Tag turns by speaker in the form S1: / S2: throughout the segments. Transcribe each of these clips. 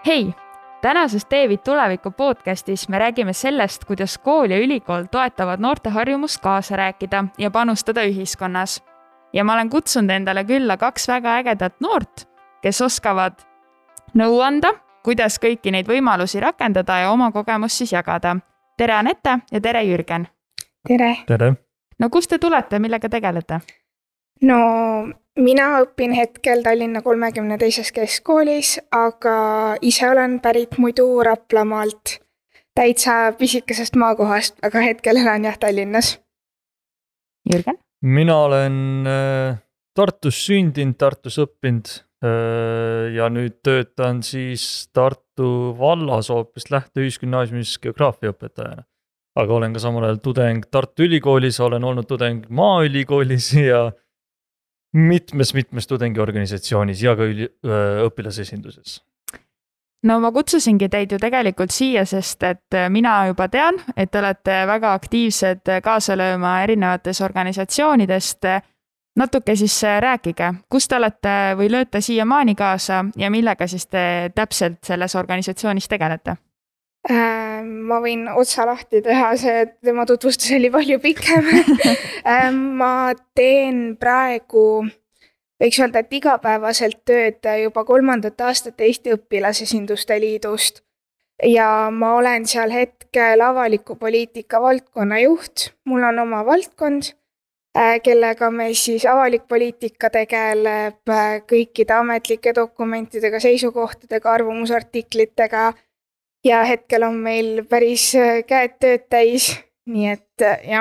S1: Hei! Tänases Teevid tuleviku podcastis me räägime sellest, kuidas kool ja ülikool toetavad noorte harjumust kaasa rääkida ja panustada ühiskonnas. Ja ma olen kutsunud endale külla 2 väga ägedat noort, kes oskavad nõu anda, kuidas kõiki neid võimalusi rakendada ja oma kogemust siis jagada. Tere Anette ja tere Jürgen!
S2: Tere!
S3: Tere!
S1: No kust te tulete, millega tegelete?
S2: No mina õpin hetkel Tallinna 32. keskkoolis, aga ise olen pärit muidu Raplamaalt, täitsa pisikesest maakohast, aga hetkel elan jah Tallinnas.
S1: Jürgen?
S3: Mina olen Tartus sündinud, Tartus õppinud ja nüüd töötan siis Tartu vallas hoopis Lähteühisgümnaasiumis geograafiaõpetajana. Aga olen ka samal ajal tudeng Tartu Ülikoolis, olen olnud tudeng Maaülikoolis ja mitmes tudengiorganisatsioonis ja ka õpilasesinduses.
S1: No ma kutsusingi teid ju tegelikult siia, sest et mina juba tean, et te olete väga aktiivsed kaasa lööma erinevates organisatsioonidest. Natuke siis rääkige, kus te olete või lööte siiamaani kaasa ja millega siis te täpselt selles organisatsioonis tegelete?
S2: Ma võin otsa lahti teha, see tema tutvustus oli palju pikem. Ma teen praegu, võiks öelda, et igapäevaselt tööd juba 3. aastat Eesti õpilasesinduste liidust. Ja ma olen seal hetkel avaliku poliitika valdkonna juht. Mul on oma valdkond, kellega me siis avalik poliitika tegeleb kõikide ametlike dokumentidega, seisukohtadega, arvamusartiklitega. Ja hetkel on meil päris käed tööd täis, nii et jah.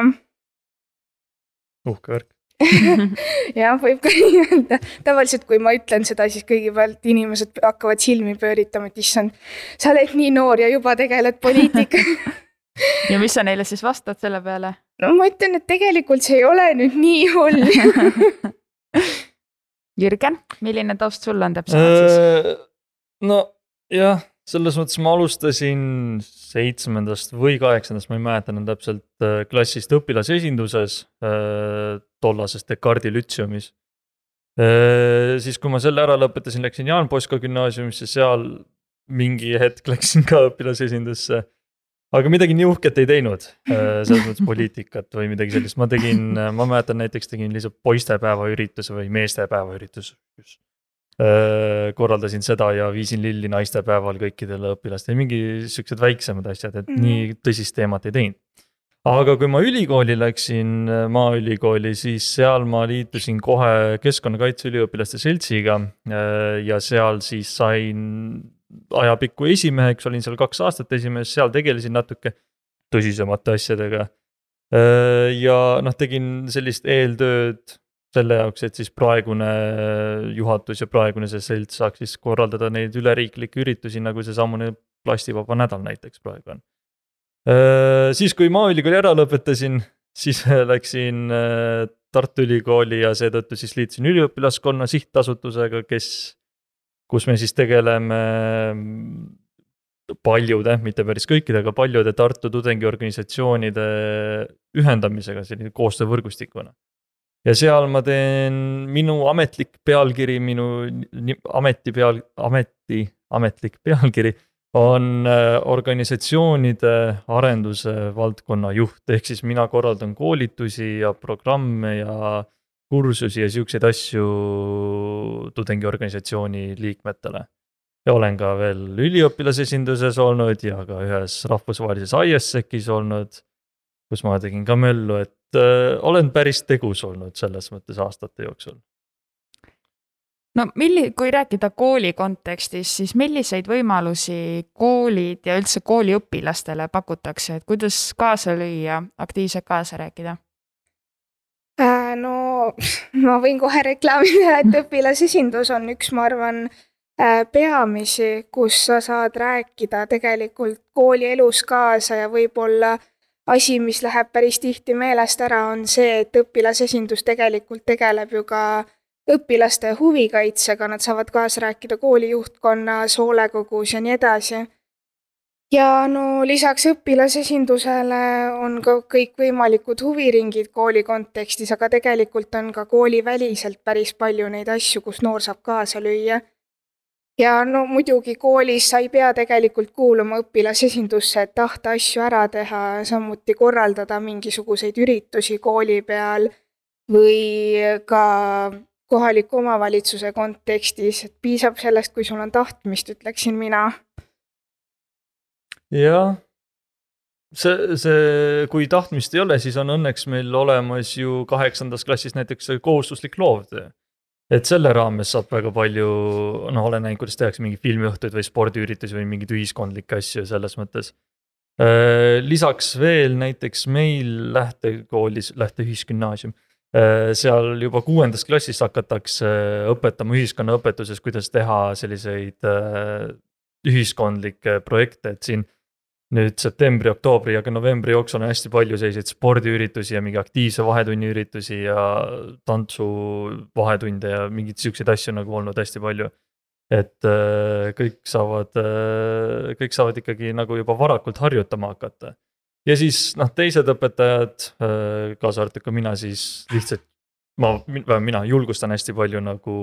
S3: Uhke värk.
S2: Jah, võib ka nii öelda. Tavaliselt, kui ma ütlen seda, siis kõigepealt inimesed hakkavad silmi pööritama, et issand, sa oled nii noor ja juba tegeled poliitika.
S1: Ja mis sa neile siis vastad selle peale?
S2: No ma ütlen, et tegelikult see ei ole nüüd nii hull.
S1: Jürgen, milline taust sul on täpsemalt siis?
S3: No jah. Selles mõttes ma alustasin 7. või 8. ma ei mäletan täpselt klassist õpilasesinduses tollases Descartesi lütseumis. Siis kui ma selle ära lõpetasin, läksin Jaan Poska gümnaasiumisse, seal mingi hetk läksin ka õpilasesindusse. Aga midagi nii uhket ei teinud, selles mõttes poliitikat või midagi sellist. Ma mäletan näiteks tegin lihtsalt poistepäeva ürituse või meestepäeva üritus. Korraldasin seda ja viisin lilli naistepäeval kõikidele õpilastele, mingi sellised väiksemad asjad, et nii tõsist teemat ei teinud. Aga kui ma ülikooli läksin, Maaülikooli, siis seal ma liitusin kohe Keskkonnakaitse üliõpilaste seltsiga ja seal siis sain ajapikku esimeheks, olin seal 2 aastat esimees, seal tegelesin natuke tõsisemate asjadega ja tegin sellist eeltööd selle jaoks, et siis praegune juhatus ja praegune see selts saaks siis korraldada neid üleriiklikke üritusi, nagu see sammune plastivaba nädal näiteks praegu on. Siis kui Maaülikooli ära lõpetasin, siis läksin Tartu Ülikooli ja seetõttu siis liitusin üliõpilaskonna sihtasutusega, kus me siis tegeleme paljude, mitte päris kõikide, aga paljude Tartu tudengiorganisatsioonide ühendamisega selline koostöövõrgustikuna. Ja seal ma teen minu ametlik pealkiri, minu ametlik pealkiri on organisatsioonide arenduse valdkonna juht. Ehk siis mina korraldan koolitusi ja programme ja kursusi ja siukseid asju tudengiorganisatsiooni liikmetele. Ja olen ka veel üliõpilasesinduses olnud ja ka ühes rahvusvahelises ISEC-is olnud, kus ma tegin ka möllu, et olen päris tegus olnud selles mõttes aastate jooksul.
S1: No kui rääkida kooli kontekstis, siis milliseid võimalusi koolid ja üldse kooliõpilastele pakutakse, et kuidas kaasa lüüa, aktiivselt kaasa rääkida?
S2: No ma võin kohe reklaamida, et õpilasesindus on üks, ma arvan, peamisi, kus sa saad rääkida tegelikult kooli elus kaasa ja võib-olla asi, mis läheb päris tihti meelest ära, on see, et õpilasesindus tegelikult tegeleb ju ka õpilaste huvikaitsega, nad saavad kaasa rääkida kooli juhtkonnas, hoolekogus ja nii edasi. Ja no lisaks õpilasesindusele on ka kõik võimalikud huviringid kooli kontekstis, aga tegelikult on ka kooliväliselt päris palju neid asju, kus noor saab kaasa lüüa. ja no muidugi koolis sa ei pea tegelikult kuuluma õpilasesindusse, et tahta asju ära teha, samuti korraldada mingisuguseid üritusi kooli peal või ka kohaliku omavalitsuse kontekstis, et piisab sellest, kui sul on tahtmist, ütleksin mina.
S3: jah, kui tahtmist ei ole, siis on õnneks meil olemas ju 8. klassis näiteks kohustuslik loovtöö. Et selle raames saab väga palju, olen näinud, kuidas tehakse mingi filmiõhtuid või spordiüritusi või mingeid ühiskondlikke asju selles mõttes. Lisaks veel näiteks meil lähtekoolis, Lähteühisgümnaasium, seal juba 6. klassis hakatakse õpetama ühiskonnaõpetuses, kuidas teha selliseid ühiskondlikke projekte, et siin nüüd septembri, oktoobri ja ka novembri jooksul on hästi palju selliseid spordiüritusi ja mingi aktiivse vahetunni üritusi ja tantsu vahetunde ja mingeid siukseid asju nagu olnud hästi palju. Et kõik saavad ikkagi nagu juba varakult harjutama hakata. Ja siis teised õpetajad, kaasa arvatud ka mina siis lihtsalt, mina julgustan hästi palju nagu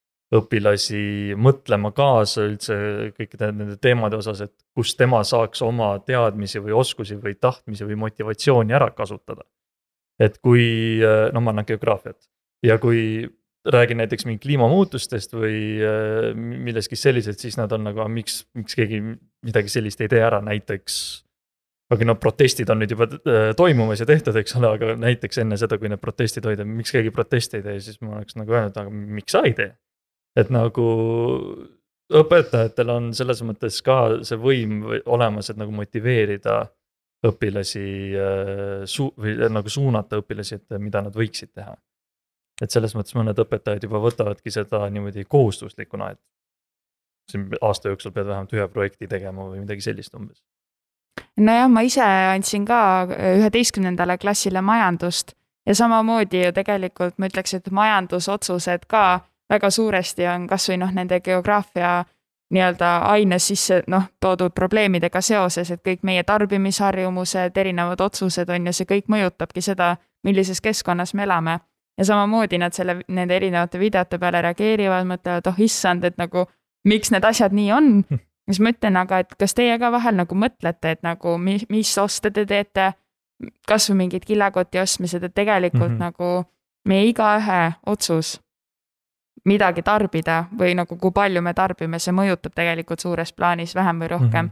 S3: õpilasi mõtlema kaasa üldse kõikide nende teemade osas, et kus tema saaks oma teadmisi või oskusi või tahtmisi või motivatsiooni ära kasutada. Et kui, ma annan geograafiat ja kui räägin näiteks mingi kliimamuutustest või milleski sellised, siis nad on nagu, miks keegi midagi sellist ei tee ära, näiteks aga protestid on nüüd juba toimumas ja tehtud, eks ole, aga näiteks enne seda, kui need protestid hoida, miks keegi protesti ei tee, siis ma oleks nagu öelnud, aga miks sa ei tee? Et nagu õpetajatel on selles mõttes ka see võim olemas, et nagu motiveerida õpilasi või nagu suunata õpilasi, et mida nad võiksid teha. Et selles mõttes mõned õpetajad juba võtavadki seda niimoodi kohustuslikuna, et siin aasta jooksul pead vähemalt ühe projekti tegema või midagi sellist umbes.
S1: Nojah, ma ise andsin ka 11. klassile majandust ja samamoodi ju tegelikult ma ütleks, et majandusotsused ka väga suuresti on kas või nende geograafia nii-öelda aines sisse toodud probleemidega seoses, et kõik meie tarbimisharjumused, erinevad otsused on ja see kõik mõjutabki seda, millises keskkonnas me elame. Ja samamoodi nad nende erinevate videote peale reageerivad, mõtlevad, issand, et nagu miks need asjad nii on. Siis ma ütlen, aga et kas teie ka vahel nagu mõtlete, et nagu mis oste te teete, kas või mingid kilekoti ostmised, et tegelikult nagu meie igaühe otsus midagi tarbida või nagu kui palju me tarbime, see mõjutab tegelikult suures plaanis vähem või rohkem.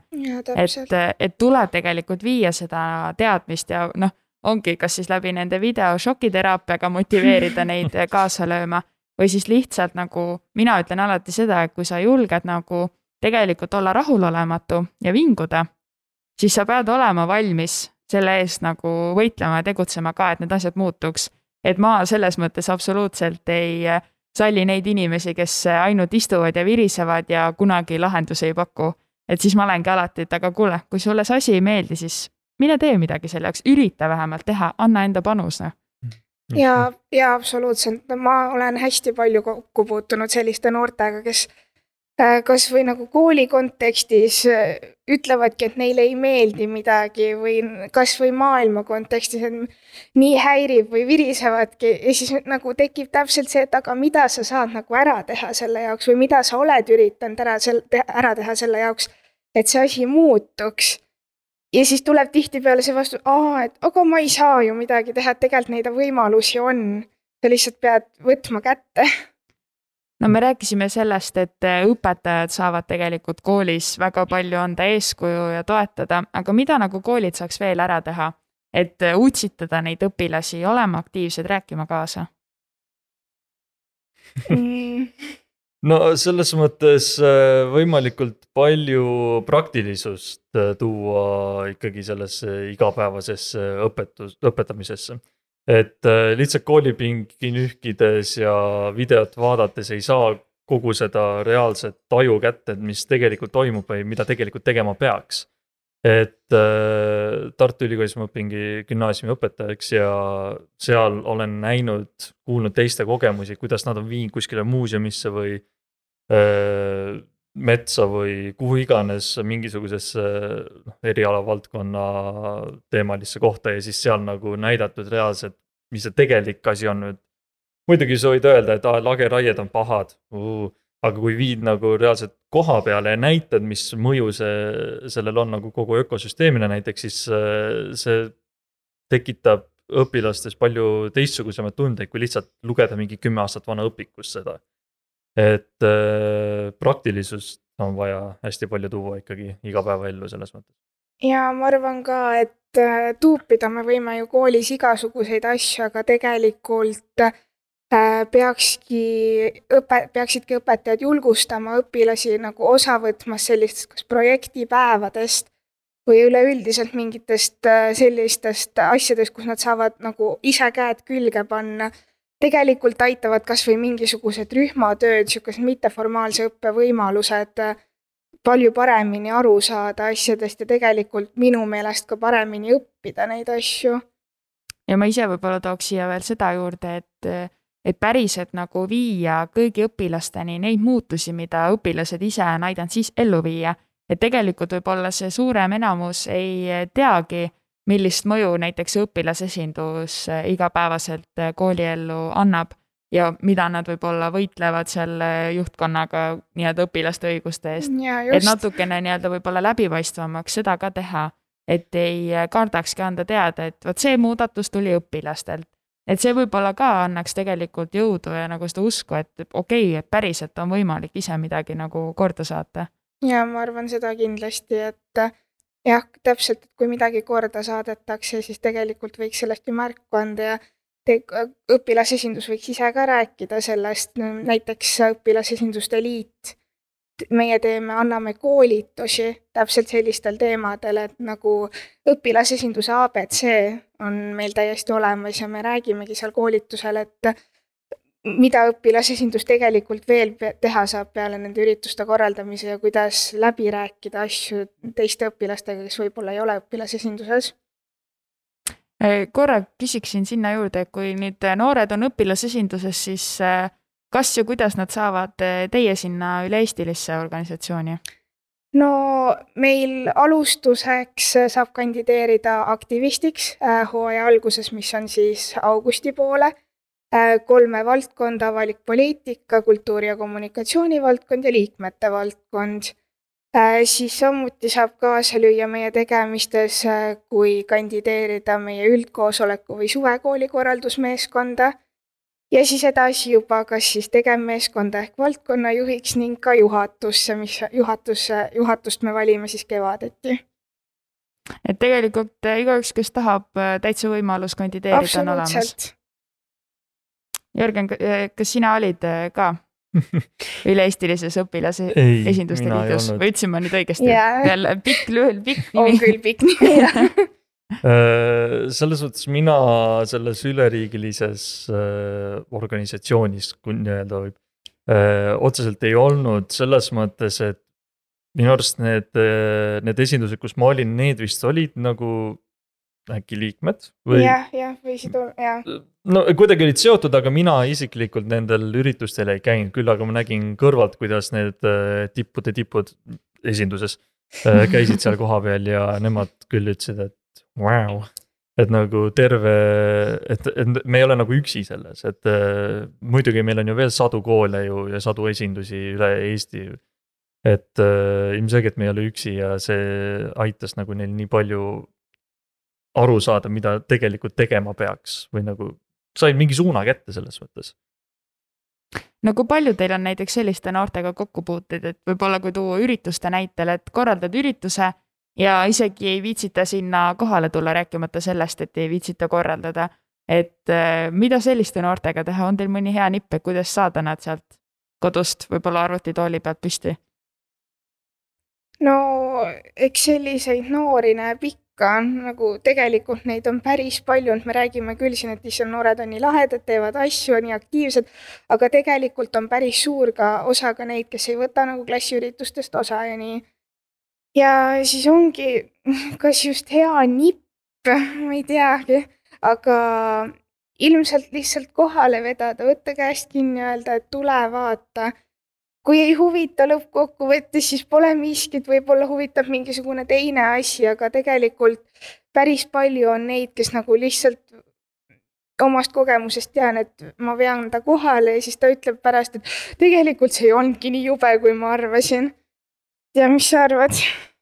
S1: Et tuleb tegelikult viia seda teadmist ja ongi kas siis läbi nende videošokiteraapiaga motiveerida neid kaasa lööma või siis lihtsalt nagu mina ütlen alati seda, et kui sa julged nagu tegelikult olla rahulolematu ja vinguda, siis sa pead olema valmis selle eest nagu võitlema ja tegutsema ka, et need asjad muutuks. Et ma selles mõttes absoluutselt ei salli neid inimesi, kes ainult istuvad ja virisevad ja kunagi lahendusi ei paku. Et siis ma olengi alati, et aga kuule, kui sulle see asi ei meeldi, siis mine tee midagi selle jaoks, ürita vähemalt teha, anna enda panus.
S2: Ja absoluutselt. Ma olen hästi palju kokku puutunud selliste noortega, kes kas või nagu kooli kontekstis ütlevadki, et neile ei meeldi midagi või kas või maailma kontekstis, et nii häirib või virisevadki ja siis nagu tekib täpselt see, et aga mida sa saad nagu ära teha selle jaoks või mida sa oled üritanud ära teha selle jaoks, et see asi muutuks. Ja siis tuleb tihtipeale see vastu, et aga ma ei saa ju midagi teha, et tegelikult neid võimalusi on, sa lihtsalt pead võtma kätte.
S1: No me rääkisime sellest, et õpetajad saavad tegelikult koolis väga palju anda eeskuju ja toetada, aga mida nagu koolid saaks veel ära teha, et utsitada neid õpilasi olema aktiivsed, rääkima kaasa?
S3: No selles mõttes võimalikult palju praktilisust tuua ikkagi sellesse igapäevasesse õpetamisesse. Et lihtsalt koolipingi nühkides ja videot vaadates ei saa kogu seda reaalset taju kätte, mis tegelikult toimub või mida tegelikult tegema peaks. Et Tartu Ülikoolis ma õpingi gümnaasiumi õpetajaks ja seal olen kuulnud teiste kogemusi, kuidas nad on viinud kuskile muuseumisse või metsa või kuhu iganes mingisugusesse erialavaldkonna teemalisse kohta ja siis seal nagu näidatud reaalselt, mis see tegelik asi on nüüd. Muidugi sa võid öelda, et lageraied on pahad, aga kui viid nagu reaalselt koha peale ja näitad, mis mõju sellel on nagu kogu ökosüsteemile näiteks, siis see tekitab õpilastes palju teistsugusemad tundeid, kui lihtsalt lugeda mingi 10 aastat vana õpikus seda. Et praktilisust on vaja hästi palju tuua ikkagi igapäevaellu selles mõttes.
S2: Ja ma arvan ka, et tuupida me võime ju koolis igasuguseid asju, aga tegelikult peaksidki õpetajad julgustama õpilasi nagu osa võtmas sellistest kas projektipäevadest või üleüldiselt mingitest sellistest asjadest, kus nad saavad nagu ise käed külge panna. Tegelikult aitavad kas või mingisugused rühmatööd, niisugused mitteformaalse õppe võimalused palju paremini aru saada asjadest ja tegelikult minu meelest ka paremini õppida neid asju.
S1: Ja ma ise võib-olla tooks siia veel seda juurde, et päriselt nagu viia kõigi õpilasteni neid muutusi, mida õpilased ise on aidanud siis ellu viia. Et tegelikult võib-olla see suurem enamus ei teagi, millist mõju näiteks õpilasesindus igapäevaselt kooliellu annab ja mida nad võib-olla võitlevad selle juhtkonnaga nii-öelda õpilaste õiguste eest. Et natukene nii-öelda võib-olla läbipaistvamaks seda ka teha, et ei kardakski anda teada, et võt see muudatus tuli õpilastelt. Et see võib-olla ka annaks tegelikult jõudu ja nagu seda usku, et okei, et päriselt on võimalik ise midagi nagu korda saata.
S2: Ja ma arvan seda kindlasti, et jah, täpselt, et kui midagi korda saadetakse, siis tegelikult võiks sellest ju märku anda ja õpilasesindus võiks ise ka rääkida sellest, näiteks õpilasesinduste liit. Meie anname koolitusi täpselt sellistel teemadel, et nagu õpilasesinduse ABC on meil täiesti olemas ja me räägimegi seal koolitusel, et mida õpilasesindus tegelikult veel teha saab peale nende ürituste korraldamise ja kuidas läbi rääkida asju teiste õpilastega, kes võib-olla ei ole õpilasesinduses.
S1: Korra küsiksin sinna juurde, kui nüüd noored on õpilasesinduses, siis kas ja kuidas nad saavad teie sinna üle-eestilisse organisatsiooni?
S2: No meil alustuseks saab kandideerida aktivistiks hooaja alguses, mis on siis augusti poole. 3 valdkonda, avalik poliitika, kultuuri ja kommunikatsiooni valdkond ja liikmete valdkond. Siis samuti saab kaasa lüüa meie tegemistes, kui kandideerida meie üldkoosoleku või suvekooli korraldusmeeskonda ja siis edasi juba kas siis tegevmeeskonda ehk valdkonna juhiks ning ka juhatusse, mis juhatust me valime siis kevadeti.
S1: Et tegelikult igaüks, kes tahab täitsa võimalus kandideerida on olemas.
S2: Absoluutselt.
S1: Jörgen, kas sina olid ka üle-eestilises õpilase esinduste liidus? Või ütlesin ma nüüd õigesti? Veel pikk nimi.
S2: On küll pikk nimi.
S3: Selles mõttes mina selles üleriigilises organisatsioonis, kui nii-öelda võib, otseselt ei olnud selles mõttes, et minu arust need esindused, kus ma olin, need vist olid nagu äkki liikmed või?
S2: Jah, võisid olla, jah.
S3: No kuidagi olid seotud, aga mina isiklikult nendel üritustel ei käinud, küll aga ma nägin kõrvalt, kuidas need tipud esinduses käisid seal koha peal ja nemad küll ütlesid, et wow, et nagu terve, et me ei ole nagu üksi selles, et muidugi meil on ju veel sadu koole ju ja sadu esindusi üle Eesti, et ilmselgelt me ei ole üksi ja see aitas nagu neil nii palju aru saada, mida tegelikult tegema peaks või nagu sain mingi suuna kätte selles mõttes.
S1: No kui palju teil on näiteks selliste noortega kokkupuuteid, et võib-olla kui tuua ürituste näitel, et korraldad ürituse ja isegi ei viitsita sinna kohale tulla rääkimata sellest, et ei viitsita korraldada, et mida selliste noortega teha, on teil mõni hea nipp, et kuidas saada nad sealt kodust võib-olla arvutitooli pealt püsti?
S2: No eks selliseid noori näeb ikka, nagu tegelikult neid on päris palju, me räägime küll siin, et issand noored on nii lahedad, teevad asju, nii aktiivsed, aga tegelikult on päris suur ka osa ka neid, kes ei võta nagu klassiüritustest osa ja nii. Ja siis ongi kas just hea nipp, ma ei teagi, aga ilmselt lihtsalt kohale vedada, võtta käest kinni öelda, et tule vaata. Kui ei huvita lõppkokkuvõttes, siis pole miskit, võib-olla huvitab mingisugune teine asi, aga tegelikult päris palju on neid, kes nagu lihtsalt omast kogemusest tean, et ma vean ta kohale ja siis ta ütleb pärast, et tegelikult see ei olnudki nii jube, kui ma arvasin. Ja mis sa arvad?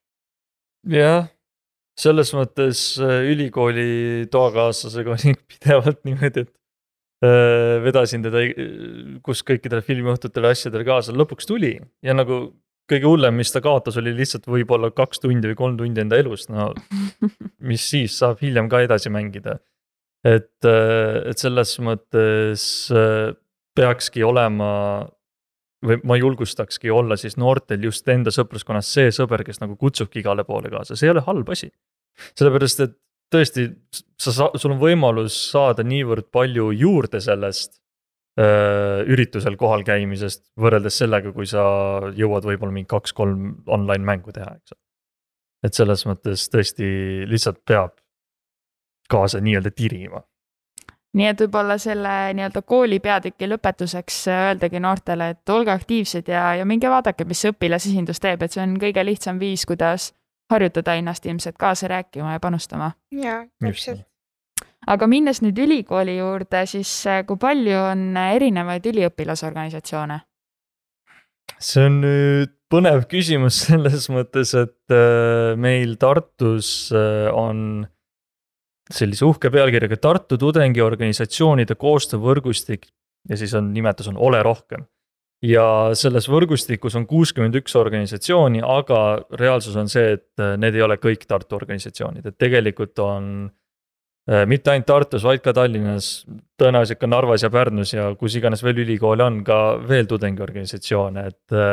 S3: Jah, selles mõttes ülikooli toakaaslasega oli pidevalt niimoodi, et vedasin teda, kus kõikidele filmiõhtutele asjadele kaasa lõpuks tuli ja nagu kõige hullem, mis ta kaotas, oli lihtsalt võib-olla 2 tundi või 3 tundi enda elust, no mis siis saab hiljem ka edasi mängida. Et selles mõttes peakski olema, või ma julgustakski olla siis noortel just enda sõpruskonnas see sõber, kes nagu kutsubki igale poole kaasa, see ei ole halb asi. Sellepärast, et tõesti, sul on võimalus saada niivõrd palju juurde sellest üritusel kohal käimisest, võrreldes sellega, kui sa jõuad võib-olla mingi 2-3 online mängu teha, eks. Et selles mõttes tõesti lihtsalt peab kaasa nii-öelda tirima.
S1: Nii et võib-olla selle nii-öelda kooli peatüki lõpetuseks öeldagi noortele, et olge aktiivsed ja minge vaadake, mis see õpilasesindus teeb, et see on kõige lihtsam viis, kuidas harjutada ennast ilmselt kaasa rääkima ja panustama.
S2: Jaa, täpselt.
S1: Aga minnes nüüd ülikooli juurde, siis kui palju on erinevaid üliõpilasorganisatsioone?
S3: See on nüüd põnev küsimus selles mõttes, et meil Tartus on sellise uhke pealkirjaga Tartu tudengiorganisatsioonide koostöövõrgustik ja siis on nimetus on Ole rohkem. Ja selles võrgustikus on 61 organisatsiooni, aga reaalsus on see, et need ei ole kõik Tartu organisatsioonid, et tegelikult on mitte ainult Tartus, vaid ka Tallinnas, tõenäoliselt ka Narvas ja Pärnus ja kus iganes veel ülikooli on ka veel tudengiorganisatsioone,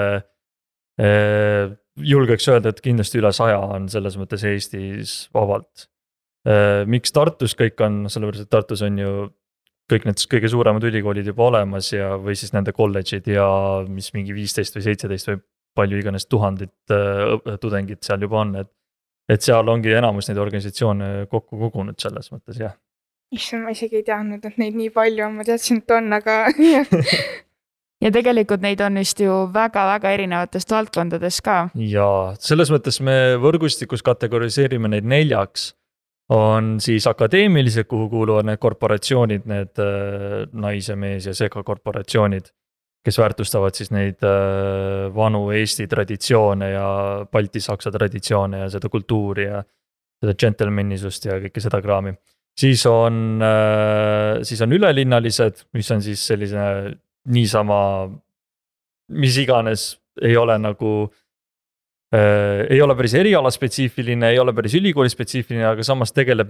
S3: et julgeks öelda, et kindlasti üle 100 on selles mõttes Eestis vabalt. Miks Tartus kõik on, sellepärast, et Tartus on ju kõik need kõige suuremad ülikoolid juba olemas ja või siis nende kolledžid ja mis mingi 15 või 17 või palju iganes 1000 tudengid seal juba on, et seal ongi enamus neid organisatsioone kokku kogunud selles mõttes, jah.
S2: Issand, ma isegi ei teadnud, et neid nii palju on, ma teadsin, et on, aga
S1: ja tegelikult neid on vist ju väga-väga erinevatest valdkondades ka.
S3: Ja selles mõttes me võrgustikus kategoriseerime neid 4. On siis akadeemilised, kuhu kuuluvad need korporatsioonid, need naise, mees ja sega korporatsioonid, kes väärtustavad siis neid vanu Eesti traditsioone ja balti-saksa traditsioone ja seda kultuuri ja seda gentlemanisust ja kõike seda kraami. Siis on ülelinnalised, mis on siis sellise niisama, mis iganes ei ole nagu ei ole päris eriala spetsiifiline, ei ole päris ülikooli spetsiifiline, aga samas tegeleb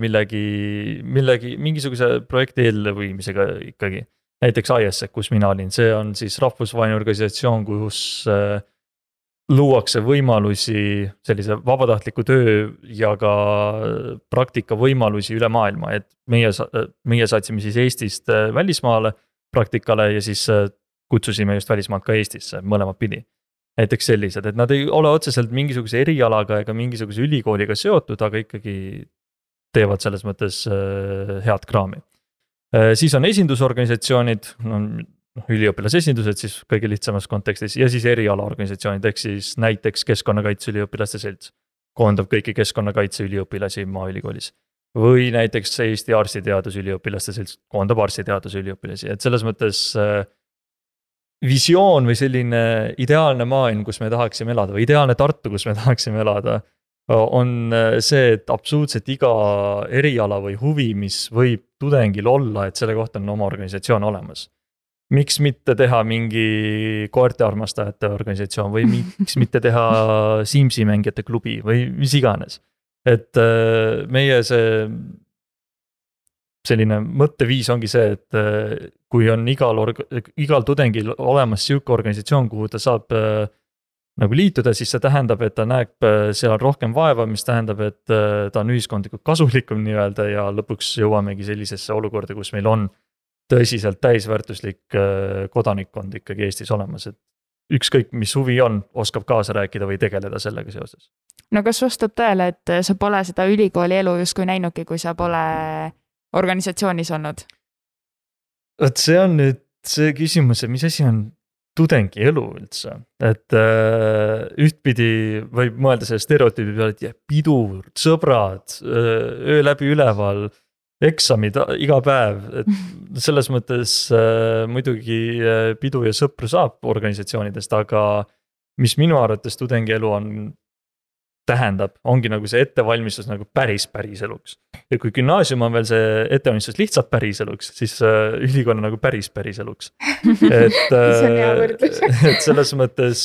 S3: mingisuguse projekti elluviimisega ikkagi. Näiteks ISEC, kus mina olin, see on siis rahvusvaheline organisatsioon, kus luuakse võimalusi sellise vabatahtliku töö ja ka praktika võimalusi üle maailma, et meie saatsime siis Eestist välismaale praktikale ja siis kutsusime just välismaalt ka Eestisse, mõlemad pidi. Näiteks sellised, et nad ei ole otseselt mingisuguse erialaga ega mingisuguse ülikooliga seotud, aga ikkagi teevad selles mõttes head kraami. Siis on esindusorganisatsioonid, üliõpilasesindused siis kõige lihtsamas kontekstis ja siis erialaorganisatsioonid, ehk siis näiteks Keskkonnakaitse üliõpilaste selts koondab kõiki keskkonnakaitse üliõpilasi Maaülikoolis. Või näiteks Eesti arstiteaduse üliõpilaste selts koondab arstiteaduse üliõpilasi, et selles mõttes visioon või selline ideaalne maailm, kus me tahaksime elada või ideaalne Tartu, kus me tahaksime elada, on see, et absoluutselt iga eriala või huvi, mis võib tudengil olla, et selle kohta on oma organisatsioon olemas. Miks mitte teha mingi koerte armastajate organisatsioon või miks mitte teha Simsi mängijate klubi või mis iganes. Et meie selline mõtteviis ongi see, et kui on igal tudengil olemas siuke organisatsioon, kuhu ta saab nagu liituda, siis see tähendab, et ta näeb seal rohkem vaeva, mis tähendab, et ta on ühiskondlikult kasulikum nii-öelda ja lõpuks jõuamegi sellisesse olukorda, kus meil on tõsiselt täisväärtuslik kodanikkond ikkagi Eestis olemas, et ükskõik mis huvi on, oskab kaasa rääkida või tegeleda sellega seoses.
S1: No kas vastab tõele, et sa pole seda ülikooli elu justkui näinudki, kui sa pole organisatsioonis olnud?
S3: Et see on nüüd see küsimus, et mis asi on tudengi elu üldse, et ühtpidi võib mõelda selle stereotüübi peale, et pidur, sõbrad, öö läbi üleval, eksamid iga päev, et selles mõttes muidugi pidu ja sõpru saab organisatsioonidest, aga mis minu arvates tudengielu tähendab, ongi nagu see ettevalmistus nagu päris eluks. Ja kui gümnaasium on veel see ettevalmistus lihtsalt päris eluks, siis ülikool on nagu päris eluks.
S2: See on hea võrdlus.
S3: Et selles mõttes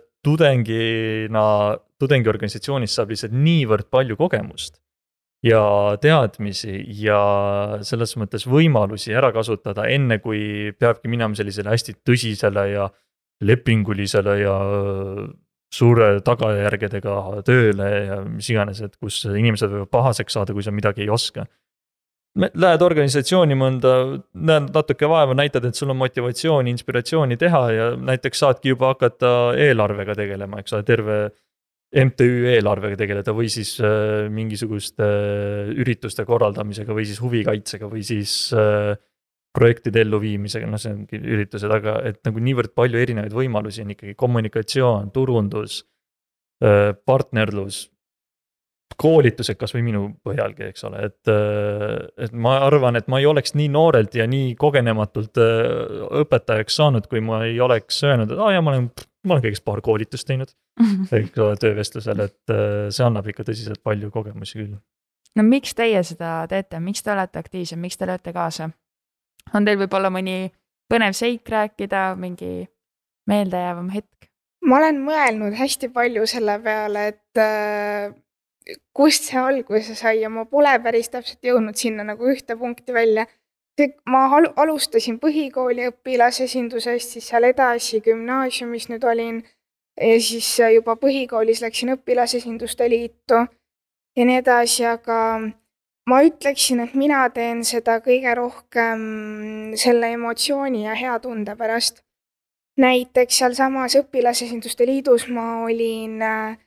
S3: tudengiorganisatsioonis saab lihtsalt niivõrd palju kogemust ja teadmisi ja selles mõttes võimalusi ära kasutada, enne kui peabki minema sellisele hästi tõsisele ja lepingulisele ja suure tagajärgedega tööle ja mis iganes, et kus inimesed võivad pahaseks saada, kui sa midagi ei oska. Lähed organisatsiooni mõnda, näed natuke vaeva, näitad, et sul on motivatsiooni, inspiratsiooni teha ja näiteks saadki juba hakata eelarvega tegelema, eks ole, terve MTÜ eelarvega tegeleda või siis mingisuguste ürituste korraldamisega või siis huvikaitsega või siis projektide elluviimisega, see ongi üritused, aga et nagu niivõrd palju erinevaid võimalusi on ikkagi kommunikatsioon, turundus, partnerlus, koolitused kas või minu põhjalgi, eks ole, et ma arvan, et ma ei oleks nii noorelt ja nii kogenematult õpetajaks saanud, kui ma ei oleks öelnud, et ma olen kõigest paar koolitust teinud töövestlusel, et see annab ikka tõsiselt palju kogemusi küll.
S1: No miks teie seda teete, miks te olete aktiivsed, miks te lööte kaasa? On teil võib-olla mõni põnev seik rääkida, mingi meeldejäävam hetk?
S2: Ma olen mõelnud hästi palju selle peale, et kust see alguse sai ja ma pole päris täpselt jõudnud sinna nagu ühte punkti välja. Ma alustasin põhikooli õpilasesindusest, siis seal edasi gümnaasiumis nüüd olin ja siis juba põhikoolis läksin õpilasesinduste liitu ja nii edasi, aga ma ütleksin, et mina teen seda kõige rohkem selle emotsiooni ja hea tunde pärast. Näiteks seal samas õpilasesinduste liidus ma olin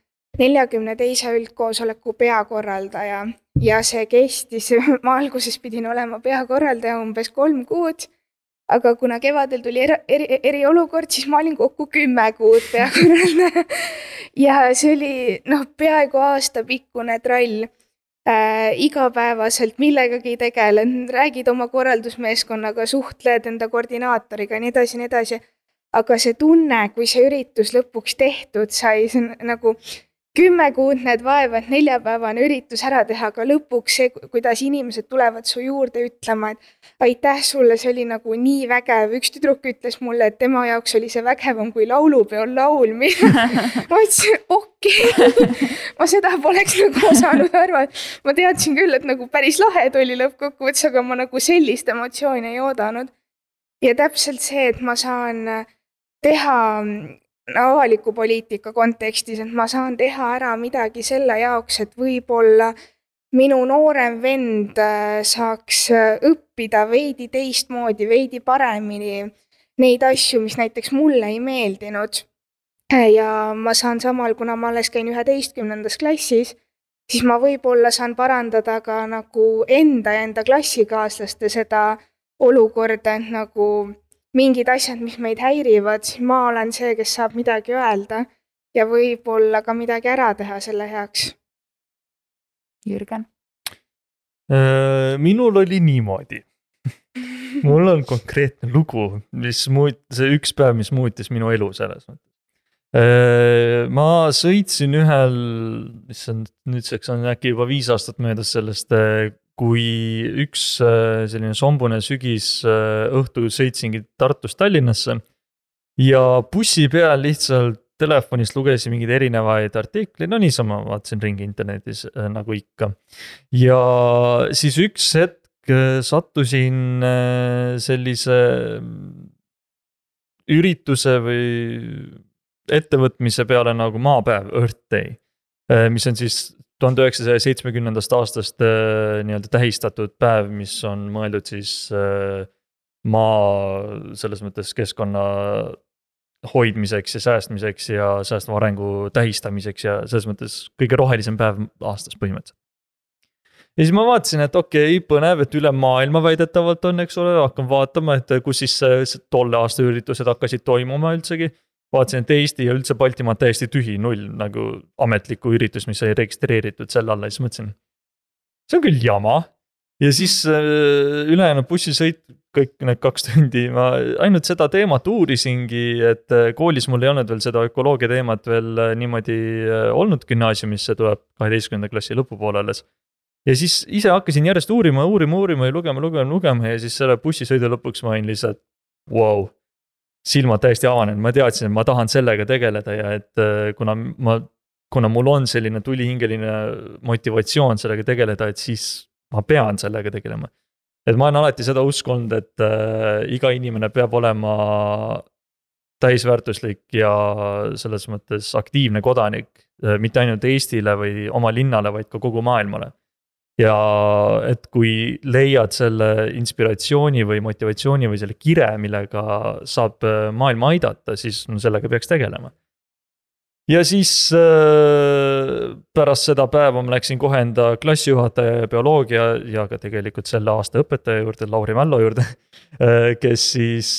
S2: 42. üldkoosoleku peakorraldaja ja see kestis, ma alguses pidin olema peakorraldaja umbes 3 kuud, aga kuna kevadel tuli eriolukord, siis ma olin kokku 10 kuud peakorraldaja ja see oli peaaegu aastapikkune trall. Igapäevaselt millegagi tegelen, räägid oma korraldusmeeskonnaga, suhtled enda koordinaatoriga, nii edasi, aga see tunne, kui see üritus lõpuks tehtud sai, see on nagu 10 kuud need vaevad, 4-päevane üritus ära teha, aga lõpuks see, kuidas inimesed tulevad su juurde ütlema, et aitäh sulle, see oli nagu nii vägev. Üks tüdruk ütles mulle, et tema jaoks oli see vägevam kui laulupeol laulmine. Ma ütlesin, okei. Ma seda poleks nagu osanud arvata. Ma teadsin küll, et nagu päris lahe tuli lõppkokkuvõttes, aga ma nagu sellist emotsiooni ei oodanud. Ja täpselt see, et ma saan teha avaliku poliitika kontekstis, et ma saan teha ära midagi selle jaoks, et võib-olla minu noorem vend saaks õppida veidi teistmoodi, veidi paremini neid asju, mis näiteks mulle ei meeldinud. Ja ma saan samal, kuna ma alles käin 11. klassis, siis ma võib-olla saan parandada ka nagu enda klassikaaslaste seda olukorda, et nagu mingid asjad, mis meid häirivad, ma olen see, kes saab midagi öelda ja võib-olla ka midagi ära teha selle heaks.
S1: Jürgen?
S3: Minul oli niimoodi. Mul on konkreetne lugu, see üks päev, mis muutis minu elu selles mõttes. Ma sõitsin ühel, mis on nüüdseks on äkki juba 5 aastat möödas sellest, kui üks selline sombune sügis õhtu sõitsingi Tartust Tallinnasse ja bussi peal lihtsalt telefonist lugesin mingeid erinevaid artikleid, no niisama vaatasin ringi internetis nagu ikka. Ja siis üks hetk sattusin sellise ürituse või ettevõtmise peale nagu maapäev, Earth Day, mis on siis 1970. aastast nii-öelda tähistatud päev, mis on mõeldud siis maa selles mõttes keskkonna hoidmiseks ja säästmiseks ja säästva arengu tähistamiseks ja selles mõttes kõige rohelisem päev aastas põhimõtteliselt. Ja siis ma vaatasin, et okei, põnev, et üle maailma väidetavalt on, eks ole, hakkan vaatama, et kus siis tolle aasta üritused hakkasid toimuma üldsegi. Vaatasin, et Eesti ja üldse Baltimaad täiesti tühi, 0 nagu ametlikku üritus, mis sai registreeritud selle alla, siis mõtlesin, see on küll jama. ja siis ülejäänud bussisõit, kõik need 2 tundi, ma ainult seda teemat uurisingi, et koolis mul ei olnud veel seda ökoloogia teemat veel niimoodi olnud gümnaasiumis, see tuleb 12. klassi lõpupoole alles. Ja siis ise hakkasin järjest uurima ja lugema ja siis selle bussisõidu lõpuks ma olin lihtsalt, wow, silmad täiesti avanenud, ma teadsin, et ma tahan sellega tegeleda ja et kuna mul on selline tulihingeline motivatsioon sellega tegeleda, et siis ma pean sellega tegelema. Et ma olen alati seda uskunud, et iga inimene peab olema täisväärtuslik ja selles mõttes aktiivne kodanik, mitte ainult Eestile või oma linnale, vaid ka kogu maailmale. Ja et kui leiad selle inspiratsiooni või motivatsiooni või selle kire, millega saab maailma aidata, siis sellega peaks tegelema. Ja siis pärast seda päeva ma läksin kohe enda klassijuhataja ja bioloogia ja ka tegelikult selle aasta õpetaja juurde, Lauri Mällo juurde, kes siis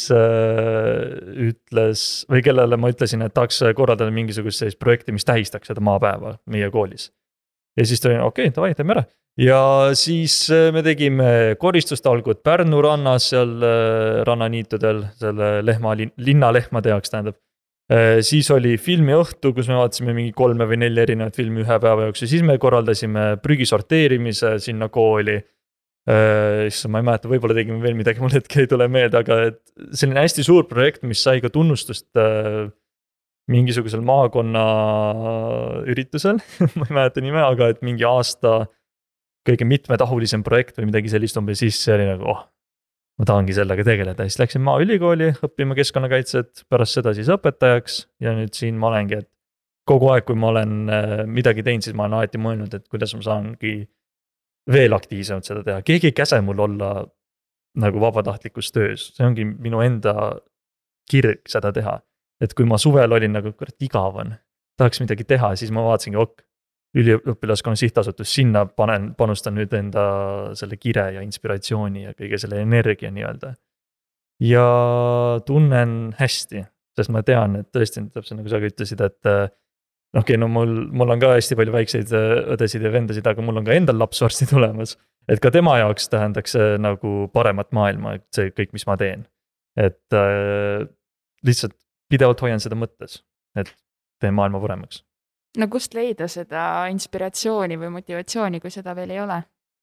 S3: ütles või kellele ma ütlesin, et tahaks korraldada mingisugust sellist projekti, mis tähistaks seda maapäeva meie koolis. Ja siis ta oli, okei, davai, teeme ära. Ja siis me tegime koristustalgud Pärnu rannas seal rannaniitudel, selle linnalehmade jaoks tähendab. Siis oli filmiõhtu, kus me vaatasime mingi 3 või 4 erinevat filmi ühe päeva jooksul, siis me korraldasime prügi sorteerimise sinna kooli. Ma ei mäleta, võib-olla tegime veel midagi, mul hetke ei tule meelde, aga selline hästi suur projekt, mis sai ka tunnustust mingisugusel maakonna üritusel, ma ei mäleta nime, aga et mingi aasta kõige mitmetahulisem projekt või midagi sellist umbes, siis see oli nagu, ma tahangi sellega tegeleda. Siis läksin maaülikooli õppima keskkonnakaitset, pärast seda siis õpetajaks ja nüüd siin ma olengi, et kogu aeg, kui ma olen midagi teinud, siis ma olen alati mõelnud, et kuidas ma saangi veel aktiivsemalt seda teha. Keegi ei käse mul olla nagu vabatahtlikus töös, see ongi minu enda kirg seda teha. Et kui ma suvel olin nagu igav on, tahaks midagi teha, siis ma vaatasingi, üliõpilaskonna sihtasutus, sinna panustan nüüd enda selle kire ja inspiratsiooni ja kõige selle energia nii-öelda. Ja tunnen hästi, sest ma tean, et tõesti, täpselt nagu sa ütlesid, et mul on ka hästi palju väikseid õdesid ja vendasid, aga mul on ka endal laps varsti tulemas. Et ka tema jaoks tähendaks nagu paremat maailma, et see kõik, mis ma teen. Et lihtsalt pidevalt hoian seda mõttes, et teen maailma paremaks.
S1: No kust leida seda inspiratsiooni või motivatsiooni, kui seda veel ei ole?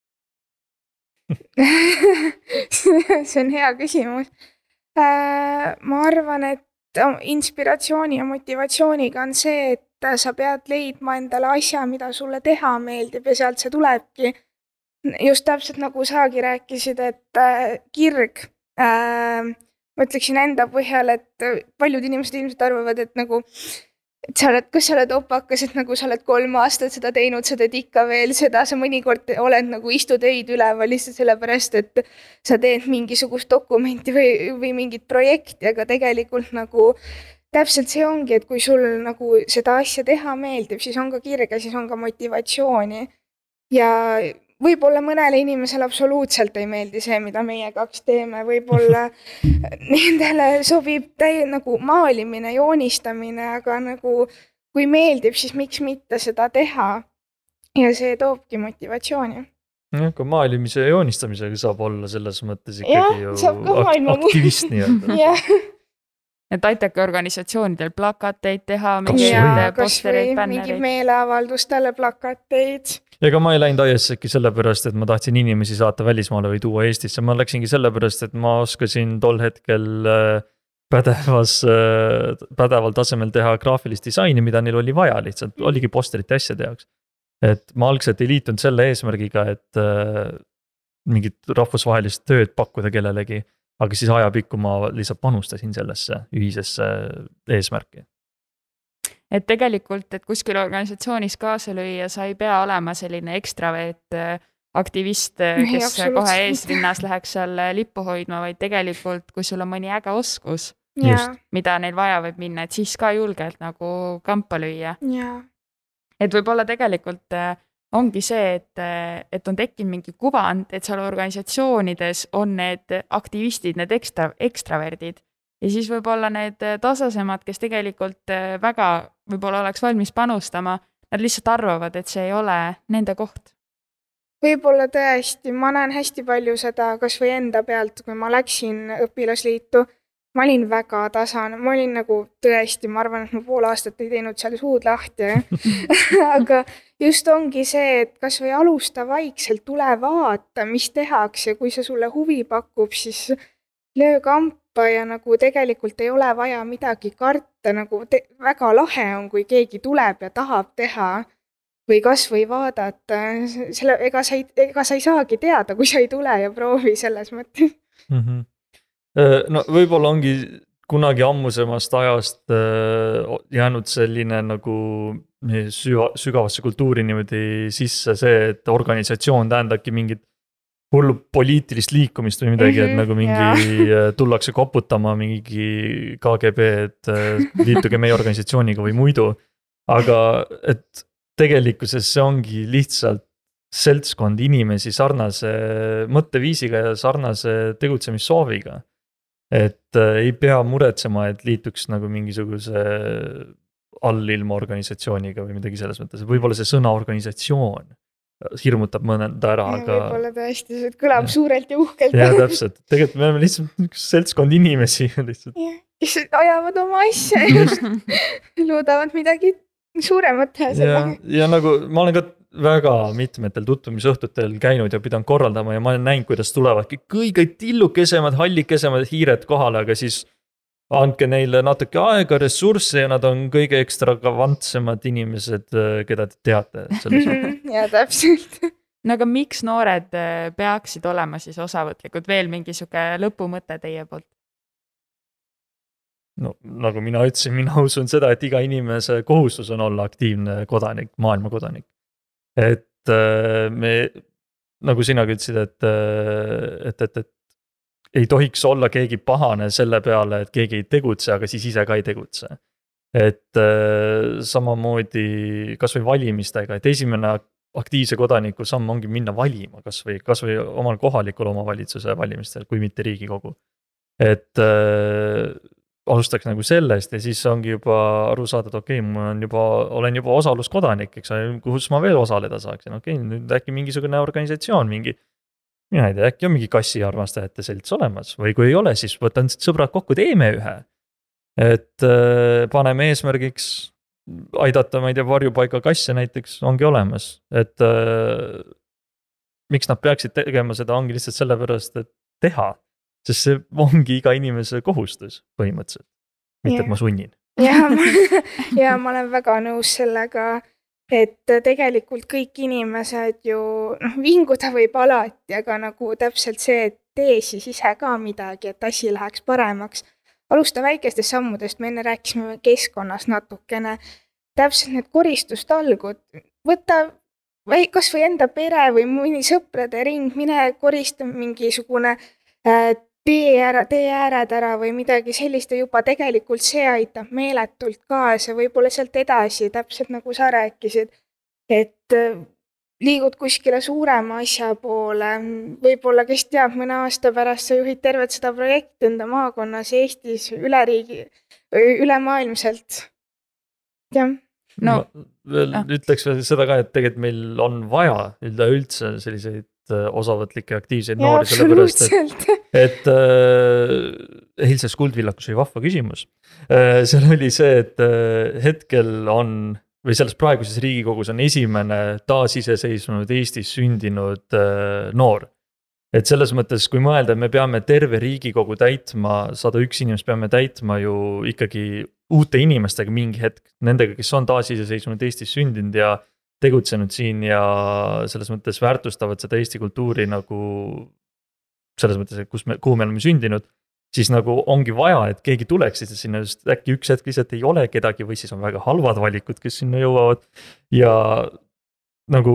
S2: See on hea küsimus. Ma arvan, et inspiratsiooni ja motivatsiooniga on see, et sa pead leidma endale asja, mida sulle teha meeldib ja sealt see tulebki. Just täpselt nagu saagi rääkisid, et kirg. Ma ütleksin enda põhjal, et paljud inimesed ilmselt arvavad, et nagu kas sa oled opakas, et nagu sa oled 3 aastat seda teinud, sa teed ikka veel seda, sa mõnikord oled nagu istud öid üleval lihtsalt sellepärast, et sa teed mingisugust dokumenti või mingit projekti, aga tegelikult nagu täpselt see ongi, et kui sul nagu seda asja teha meeldib, siis on ka kirge, siis on ka motivatsiooni. Ja võib-olla mõnele inimesele absoluutselt ei meeldi see, mida meie 2 teeme, võib-olla nendele sobib nagu maalimine, joonistamine, aga nagu kui meeldib, siis miks mitte seda teha ja see toobki motivatsiooni.
S3: Ja, kui maalimise ja joonistamisega saab olla selles mõttes ikkagi aktivist nii-öelda.
S1: Et aitake organisatsioonidel plakateid teha, mingeid postereid, bännereid. Mingi
S2: meeleavaldustele plakateid.
S3: Ega ma ei läinud IS-ki sellepärast, et ma tahtsin inimesi saata välismaale või tuua Eestisse. Ma läksingi sellepärast, et ma oskasin tol hetkel pädeval tasemel teha graafilist disaini, mida neil oli vaja lihtsalt. Oligi posterite asjade jaoks. Et ma algselt ei liitunud selle eesmärgiga, et mingit rahvusvahelist tööd pakkuda kellelegi. Aga siis ajapikku ma lihtsalt panustasin sellesse ühisesse eesmärki.
S1: Et tegelikult, et kuskil organisatsioonis kaasa lüüa, sa ei pea olema selline ekstravert aktivist, kes kohe eesrinnas läheks seal lippu hoidma, vaid tegelikult, kui sul on mõni äge oskus, mida neil vaja võib minna, et siis ka julgelt nagu kampa lüüa. Et võib-olla tegelikult ongi see, et on tekkinud mingi kuvand, et seal organisatsioonides on need aktivistid, need ekstraverdid. Ja siis võib-olla need tasasemad, kes tegelikult väga võib-olla oleks valmis panustama, nad lihtsalt arvavad, et see ei ole nende koht.
S2: võib-olla tõesti, ma näen hästi palju seda kas või enda pealt, kui ma läksin õpilasliitu, ma olin väga tasane, ma olin nagu tõesti, ma arvan, et ma pool aastat ei teinud seal suud lahti. Aga just ongi see, et kas või alusta vaikselt, tule vaata, mis tehakse, kui see sulle huvi pakub, siis löö kampa ja nagu tegelikult ei ole vaja midagi karta, nagu väga lahe on, kui keegi tuleb ja tahab teha või kas või vaadata, ega sa ei saagi teada, kui sa ei tule ja proovi selles mõttes.
S3: No võib-olla ongi kunagi ammusemast ajast jäänud selline nagu sügavasse kultuuri niimoodi sisse see, et organisatsioon tähendabki mingit hullu poliitilist liikumist või midagi, et nagu mingi tullakse koputama mingi KGB, et liituge meie organisatsiooniga või muidu. Aga et tegelikkuses see ongi lihtsalt seltskond inimesi sarnase mõtteviisiga ja sarnase tegutsemissooviga. Et ei pea muretsema, et liituks nagu mingisuguse allilma organisatsiooniga või midagi selles mõttes. Võib-olla see sõna organisatsioon hirmutab mõnda ära, aga...
S2: Võib-olla tõesti, see kõlab suurelt ja uhkelt.
S3: Jah, täpselt. Tegelikult me oleme lihtsalt seltskond inimesi. Lihtsalt.
S2: Kes ajavad oma asja ja loodavad midagi suuremat teha.
S3: Ja nagu ma olen ka väga mitmetel tutvumisõhtutel käinud ja pidanud korraldama ja ma olen näinud, kuidas tulevadki kõige tillukesemad, hallikesemad hiired kohale, aga siis andke neile natuke aega, ressursse ja nad on kõige ekstravantsemad inimesed, keda te teate.
S2: Ja täpselt.
S1: No aga miks noored peaksid olema siis osavõtlikud? Veel mingisuke lõpumõte teie poolt?
S3: No nagu mina ütlesin, mina usun seda, et iga inimese kohustus on olla aktiivne kodanik, maailma kodanik. Et me, nagu sinagi ütlesid, et ei tohiks olla keegi pahane selle peale, et keegi ei tegutse, aga siis ise ka ei tegutse. Et samamoodi kas või valimistega, et esimene aktiivse kodaniku samm ongi minna valima kas või omal kohalikul omavalitsuse valimistel, kui mitte Riigikogu. Et alustaks nagu sellest ja siis ongi juba aru saada, et okei, olen juba osaluskodanik, eks kus ma veel osaleda saaksin. Okei, nüüd äkki mingisugune organisatsioon, mina ei tea, äkki on mingi kassiarmastajate selts olemas või kui ei ole, siis võtan sõbrad kokku, teeme ühe. Et paneme eesmärgiks aidata, ma ei tea, varjupaika kasse näiteks ongi olemas. Et miks nad peaksid tegema seda, ongi lihtsalt sellepärast, et teha. Sest see ongi iga inimese kohustus põhimõtteliselt, mitte et ma sunnin.
S2: Ja ma olen väga nõus sellega, et tegelikult kõik inimesed ju vinguda võib alati, aga nagu täpselt see, et tee siis ise ka midagi, et asi läheks paremaks. Alusta väikestest sammudest, me enne rääkisime keskkonnast natukene, täpselt need koristustalgud, võta kas või enda pere või mõni sõprade ring, mine korista mingisugune tee ääred ära või midagi sellist ja juba tegelikult see aitab meeletult kaasa, võib-olla sealt edasi, täpselt nagu sa rääkisid, et liigud kuskile suurema asja poole, võib-olla kes teab, mõne aasta pärast sa juhid tervet seda projekti enda maakonnas, Eestis, üle riigi, ülemaailmselt. Jah.
S3: No, ütleks veel seda ka, et tegelikult meil on vaja üldse selliseid osavõtlikke aktiivseid noori, sellepärast, et eilses Kuldvillakus oli vahva küsimus. Seal oli see, et hetkel on, või selles praeguses Riigikogus on esimene taasiseseisvunud Eestis sündinud noor. Et selles mõttes, kui mõelda, me peame terve Riigikogu täitma, 101 inimest peame täitma ju ikkagi uute inimestega mingi hetk, nendega, kes on taasiseseisvunud Eestis sündinud ja tegutsenud siin ja selles mõttes väärtustavad seda Eesti kultuuri nagu selles mõttes, et kuhu me oleme sündinud, siis nagu ongi vaja, et keegi tuleks sinna, just äkki üks hetk lihtsalt ei ole kedagi või siis on väga halvad valikud, kes sinna jõuavad ja nagu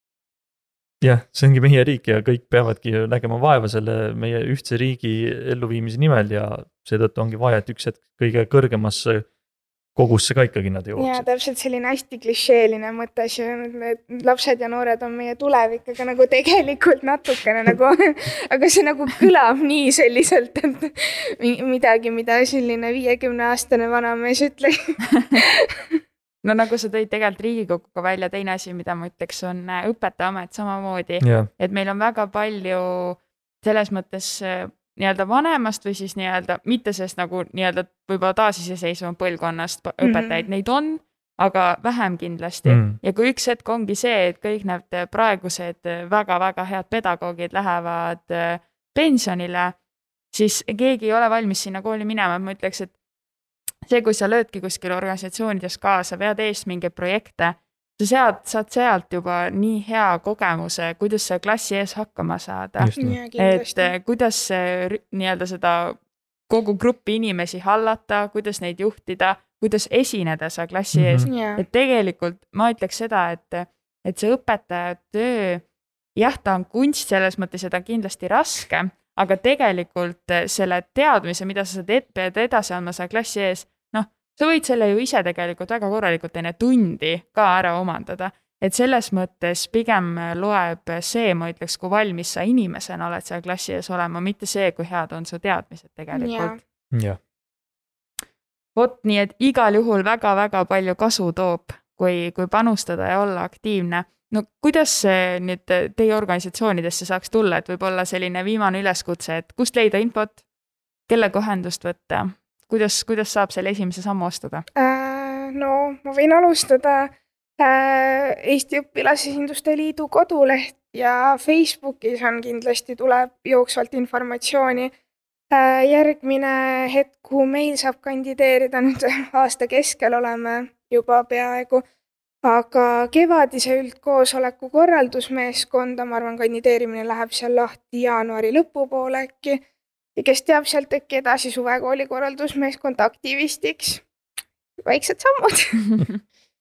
S3: jah, see ongi meie riik ja kõik peavadki nägema vaeva selle meie ühtse riigi elluviimise nimel ja seetõttu ongi vaja, et üks hetk kõige kõrgemasse kogusse ka ikkagi nad jõuaksid.
S2: Ja täpselt selline hästi klišeeline mõte, et lapsed ja noored on meie tulevik, aga nagu tegelikult natukene nagu, aga see nagu kõlab nii selliselt, et midagi, mida selline 50-aastane vanamees ütleb.
S1: no nagu sa tõid tegelikult Riigikoguga välja, teine asi, mida ma ütleks, on õpetajaamet samamoodi, et meil on väga palju selles mõttes nii-öelda vanemast või siis nii-öelda, mitte sest nagu nii-öelda võib-olla taasiseseisva põlvkonnast õpetajaid, neid on, aga vähem kindlasti. Ja kui üks hetk ongi see, et kõik need praegused väga-väga head pedagoogid lähevad pensionile, siis keegi ei ole valmis sinna kooli minema. Ma ütleks, et see, kui sa löödki kuskil organisatsioonides kaasa, vead eest mingeid projekte, sa saad sealt juba nii hea kogemuse, kuidas see klassi ees hakkama saada. Et kuidas nii-öelda seda kogu gruppi inimesi hallata, kuidas neid juhtida, kuidas esineda sa klassi ees. Et tegelikult ma ütleks seda, et see õpetaja töö, jah, ta on kunst selles mõttes, et ta on kindlasti raske, aga tegelikult selle teadmise, mida sa pead edasi andma sa klassi ees, sa võid selle ju ise tegelikult väga korralikult enne tundi ka ära omandada. Et selles mõttes pigem loeb see, ma ütleks, kui valmis sa inimesena oled seal klassi ees olema, mitte see, kui head on su teadmised tegelikult.
S3: Ja.
S1: Vot nii, et igal juhul väga-väga palju kasu toob, kui panustada ja olla aktiivne. No kuidas see nüüd teie organisatsioonidesse saaks tulla, et võib-olla selline viimane üleskutse, et kust leida infot, kellega ühendust võtta? Kuidas saab selle esimese sammu astuda?
S2: No, ma võin alustada Eesti Õpilasesinduste Liidu koduleht ja Facebookis on kindlasti tuleb jooksvalt informatsiooni. Järgmine hetk, kuhu meil saab kandideerida, nüüd aasta keskel oleme juba peaaegu, aga kevadise üldkoosoleku korraldusmeeskonda, ma arvan, kandideerimine läheb seal lahti jaanuari lõpupoole äkki. Ja kes teab sealt äkki edasi suvekooli korraldusmeeskonda aktivistiks. Väiksed sammud.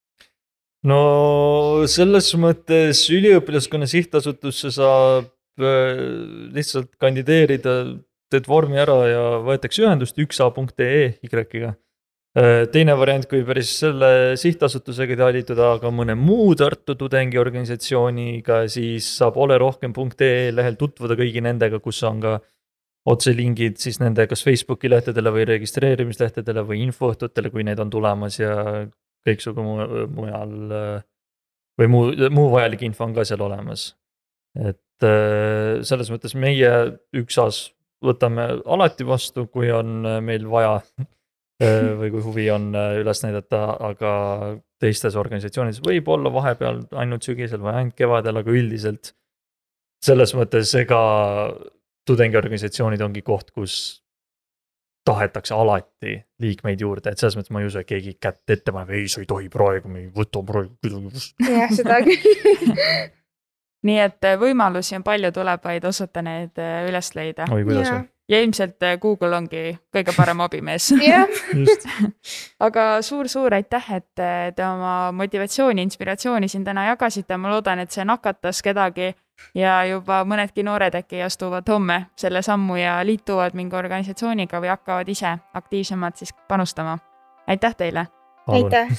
S3: No selles mõttes üliõpilaskonna sihtasutusse saab lihtsalt kandideerida, teed vormi ära ja võetakse ühendust üksa.ee Y-ga. Teine variant, kui päris selle sihtasutusega liituda, aga mõne muu Tartu tudengiorganisatsiooniga, siis saab olerohkem.ee lehel tutvuda kõigi nendega, kus on ka otselingid siis nende kas Facebooki lehtedele või registreerimislehtedele või infoõhtutele, kui need on tulemas ja kõiksugu mujal või muu vajalik info on ka seal olemas. Et selles mõttes meie üksas võtame alati vastu, kui on meil vaja või kui huvi on üles näidata, aga teistes organisatsioonides võib olla vahepeal ainult sügisel või ainult kevadel, aga üldiselt selles mõttes ega tudengiorganisatsioonid ongi koht, kus tahetakse alati liikmeid juurde, et selles mõttes ma ei usu, et keegi kätt ette paneb, ei, sa ei tohi praegu, me ei võta praegu kuidagi vastu.
S2: Jah, seda küll.
S1: Nii et võimalusi on palju, tuleb vaid osata need üles leida.
S3: Oi, kuidas on?
S1: Ja ilmselt Google ongi kõige parem abimees.
S3: Just.
S1: Aga suur aitäh, et te oma motivatsiooni, inspiratsiooni siin täna jagasite. Ma loodan, et see nakatas kedagi ja juba mõnedki noored äkki astuvad homme selle sammu ja liituvad mingi organisatsiooniga või hakkavad ise aktiivsemalt siis panustama. Aitäh teile!
S2: Aitäh!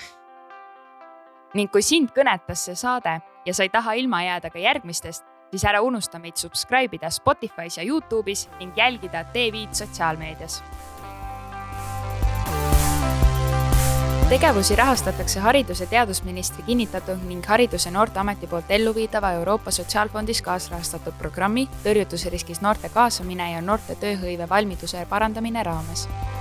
S1: Ning kui sind kõnetas see saade ja sa ei taha ilma jääda ka järgmistest, siis ära unusta meid subscribe'ida Spotify's ja YouTube'is ning jälgida T5 sotsiaalmeedias. Tegevusi rahastatakse Haridus- ja teadusministri kinnitatud ning Haridus- ja Noorteameti poolt elluviidava Euroopa Sotsiaalfondis kaasrahastatud programmi tõrjutusriskis noorte kaasamine ja noorte tööhõive valmiduse parandamine raames.